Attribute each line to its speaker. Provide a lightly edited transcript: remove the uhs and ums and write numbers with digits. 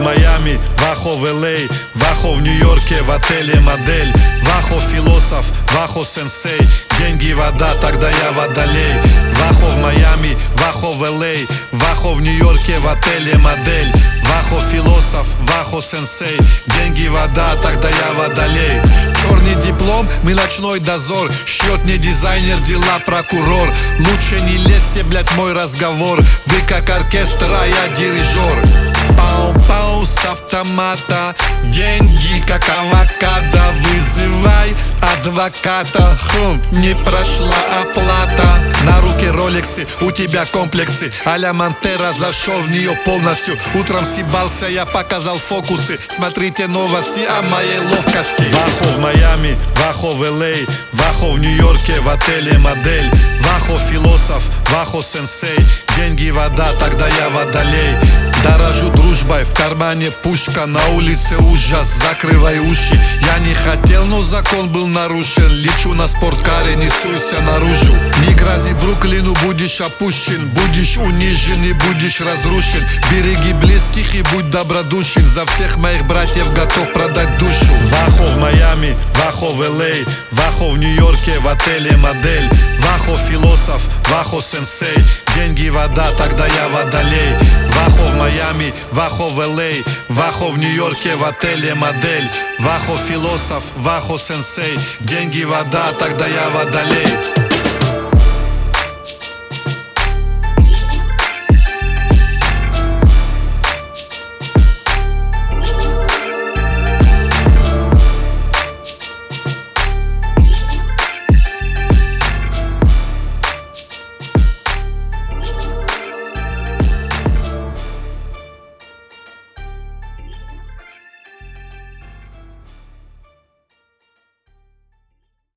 Speaker 1: Майами, Вахо в Л.А., Вахо в Нью-Йорке, в отеле модель. Вахо философ, Вахо сенсей. Деньги, вода, тогда я водолей. Вахо в Майами, Вахо в Л.А., Вахо в Нью-Йорке, в отеле модель. Вахо философ, Вахо сенсей. Деньги, вода, тогда я водолей. Черный диплом, мы ночной дозор. Счет не дизайнер, дела прокурор. Лучше не лезьте, блядь, мой разговор. Вы как оркестр, а я дирижер. Пау-пау с автомата. Деньги как авокадо. Вызывай адвоката. Не прошла оплата. На руке роликсы, у тебя комплексы. А-ля Монтера, зашел в нее полностью. Утром съебался, я показал фокусы. Смотрите новости о моей ловкости. Вахо в Майами, Вахо в Л.А., Вахо в Нью-Йорке, в отеле модель. Вахо философ, Вахо сенсей. Деньги, вода, тогда я водолей. Дорожу дружбой, в кармане пушка. На улице ужас, закрывай уши. Я не хотел, но закон был нарушен. Лечу на спорткаре, несуйся наружу. Не грози Бруклину, будешь опущен. Будешь унижен и будешь разрушен. Береги близких и будь добродушен. За всех моих братьев готов продать душу. Вахо в Майами, Вахо в Л.А., Вахо в Нью-Йорке, в отеле модель. Вахо философ, Вахо сенсей. Деньги, вода, тогда я водолей. Вахо в Майами, Вахо в Л.А., Вахо в Нью-Йорке, в отеле модель. Вахо философ, Вахо сенсей. Деньги, вода, тогда я водолей.